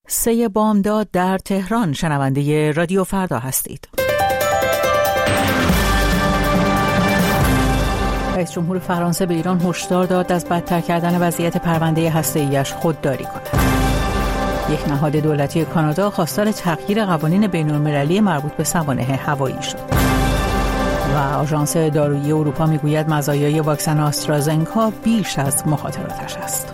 3 بامداد در تهران. شنونده رادیو فردا هستید. رئیس جمهور فرانسه به ایران هشدار داد از بدتر کردن وضعیت پرونده هسته‌ایش خودداری کند. یک نهاد دولتی کانادا خواستار تغییر قوانین بین‌المللی مربوط به سوانح هوایی شد. و آژانس دارویی اروپا میگوید مزایای واکسن آسترازنکا بیش از مخاطراتش است.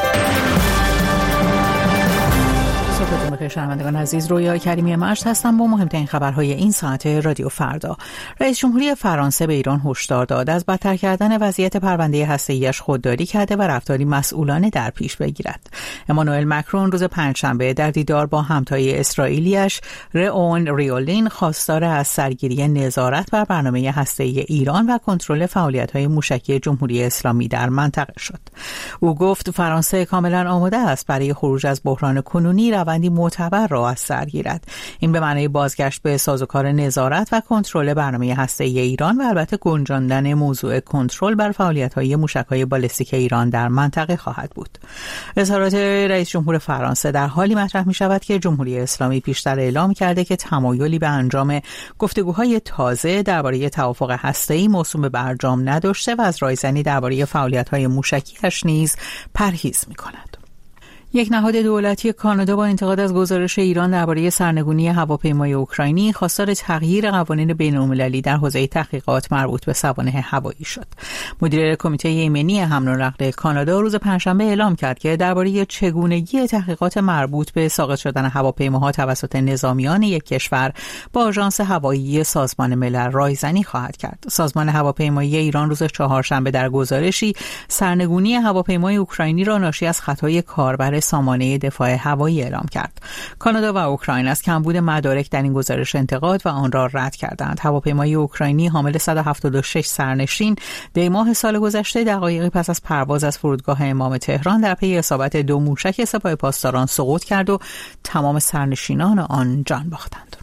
صبحتون بخیر شنوندگان عزیز، رویا کریمی مشت هستم با مهمترین خبرهای این ساعت رادیو فردا. رئیس جمهوری فرانسه به ایران هشدار داد از بدتر کردن وضعیت پرونده هسته‌ایش خودداری کرده و رفتاری مسئولانه در پیش بگیرد. امانوئل مکرون روز پنجشنبه در دیدار با همتای اسرائیلیش رئون ریولین خواستار از سرگیری نظارت بر برنامه هسته‌ای ایران و کنترل فعالیت‌های موشکی جمهوری اسلامی در منطقه شد. او گفت فرانسه کاملا آماده است برای خروج از بحران کنونی روندی معتبر را از سر گیرد. این به معنای بازگشت به سازوکار نظارت و کنترل برنامه هسته‌ای ایران و البته گنجاندن موضوع کنترل بر فعالیت‌های موشک‌های بالستیک ایران در منطقه خواهد بود. اظهارات رئیس جمهور فرانسه در حالی مطرح می‌شود که جمهوری اسلامی پیشتر اعلام کرده که تمایلی به انجام گفتگوهای تازه درباره توافق هسته‌ای موسوم به برجام نداشته و از رایزنی درباره فعالیت‌های موشکی‌اش نیز پرهیز می‌کند. یک نهاد دولتی کانادا با انتقاد از گزارش ایران درباره سرنگونی هواپیمای اوکراینی خواستار تغییر قوانین بین‌المللی در حوزه تحقیقات مربوط به سوانح هوایی شد. مدیر کمیته ایمنی حمل و نقل کانادا روز پنجشنبه اعلام کرد که درباره چگونگی تحقیقات مربوط به ساقط شدن هواپیماها توسط نظامیان یک کشور با آژانس هوایی سازمان ملل رایزنی خواهد کرد. سازمان هواپیمایی ایران روز چهارشنبه در گزارشی سرنگونی هواپیمای اوکراینی را ناشی از خطای کاربر سامانه دفاع هوایی اعلام کرد. کانادا و اوکراین از کمبود مدارک در این گزارش انتقاد و آن را رد کردند. هواپیمای اوکراینی حامل 176 سرنشین دی ماه سال گذشته دقایقی پس از پرواز از فرودگاه امام تهران در پی اصابت 2 موشک سپاه پاسداران سقوط کرد و تمام سرنشینان آن جان باختند.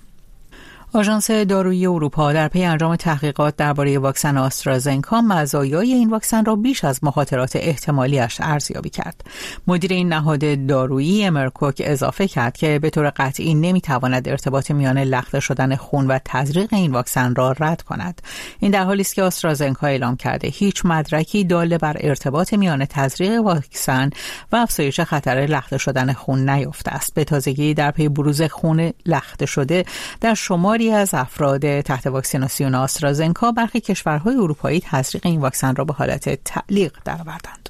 آژانس دارویی اروپا در پی انجام تحقیقات درباره واکسن آسترازنکا مزایای این واکسن را بیش از مخاطرات احتمالی‌اش ارزیابی کرد. مدیر این نهاد دارویی امرکوک اضافه کرد که به طور قطعی نمی‌تواند ارتباط میان لخته شدن خون و تزریق این واکسن را رد کند. این در حالی است که آسترازنکا اعلام کرده هیچ مدرکی دال بر ارتباط میان تزریق واکسن و افزایش خطر لخته شدن خون نیافته است. به تازگی در پی بروز خون لخته شده در شماری از افراد تحت واکسیناسیون آسترازنکا برخی کشورهای اروپایی تزریق این واکسن را به حالت تعلیق درآوردند.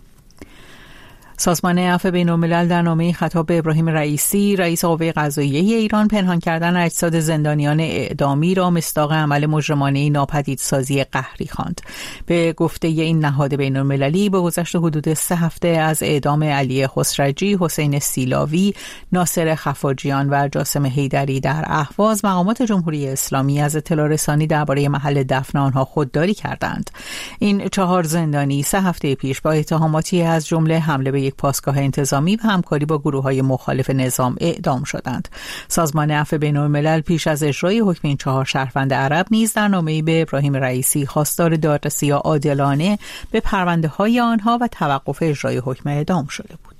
سازمان عفو بین‌الملل در نامه‌ای خطاب به ابراهیم رئیسی رئیس قوه قضاییه ایران پنهان کردن اجساد زندانیان اعدامی را مصداق عمل مجرمانه ناپدیدسازی قهری خواند. به گفته این نهاد بین‌المللی به گذشت حدود 3 هفته از اعدام علی خسرجی، حسین سیلاوی، ناصر خفاجیان و جاسم حیدری در اهواز مقامات جمهوری اسلامی از اطلاع رسانی درباره محل دفن آنها خودداری کردند. این 4 زندانی 3 هفته پیش با اتهاماتی از جمله حمله به یک پاسگاه انتظامی و همکاری با گروه‌های مخالف نظام اعدام شدند. سازمان عفو بین‌الملل پیش از اجرای حکم این 4 شهروند عرب نیز در نامه‌ای به ابراهیم رئیسی خواستار دادرسی عادلانه به پرونده‌های آنها و توقف اجرای حکم اعدام شده بود.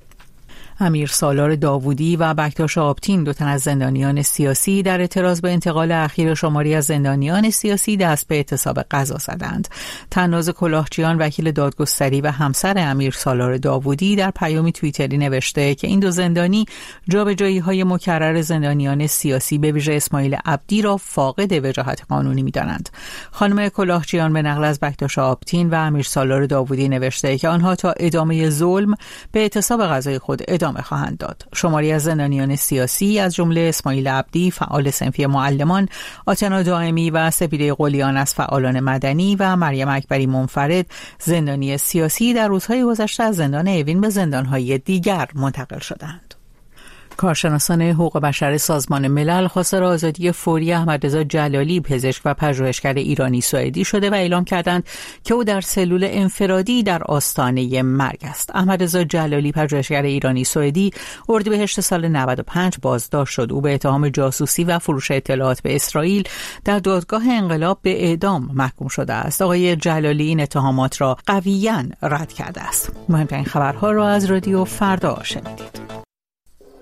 امیر سالار داوودی و بکتاش آبتین، 2 تن از زندانیان سیاسی، در اعتراض به انتقال اخیر شماری از زندانیان سیاسی دست به اعتصاب غذا زدند. تناز کلاهچیان، وکیل دادگستری و همسر امیر سالار داوودی، در پیامی توییتری نوشته که این 2 زندانی جابجایی‌های مکرر زندانیان سیاسی به ویژه اسماعیل عبدی را فاقد وجاهت قانونی می‌دانند. خانم کلاهچیان به نقل از بکتاش آبتین و امیر سالار داوودی نوشته که آنها تا ادامه ظلم به اعتصاب غذای خود ادامه خواهند داد. شماری از زندانیان سیاسی از جمله اسماعیل عبدی، فعال صنفی معلمان، آتنا دائمی و سپیده قلیان از فعالان مدنی و مریم اکبری منفرد، زندانی سیاسی، در روزهای گذشته از زندان اوین به زندانهای دیگر منتقل شدند. کارشناسان حقوق بشر سازمان ملل خواستار آزادی فوری احمدرضا جلالی، پزشک و پژوهشگر ایرانی سوئدی شده و اعلام کردند که او در سلول انفرادی در آستانه مرگ است. احمدرضا جلالی، پژوهشگر ایرانی سوئدی، اردیبهشت سال 95 بازداشت شد. او به اتهام جاسوسی و فروش اطلاعات به اسرائیل در دادگاه انقلاب به اعدام محکوم شده است. آقای جلالی این اتهامات را قویاً رد کرده است. مهمترین خبرها را از رادیو فردا شنیدید.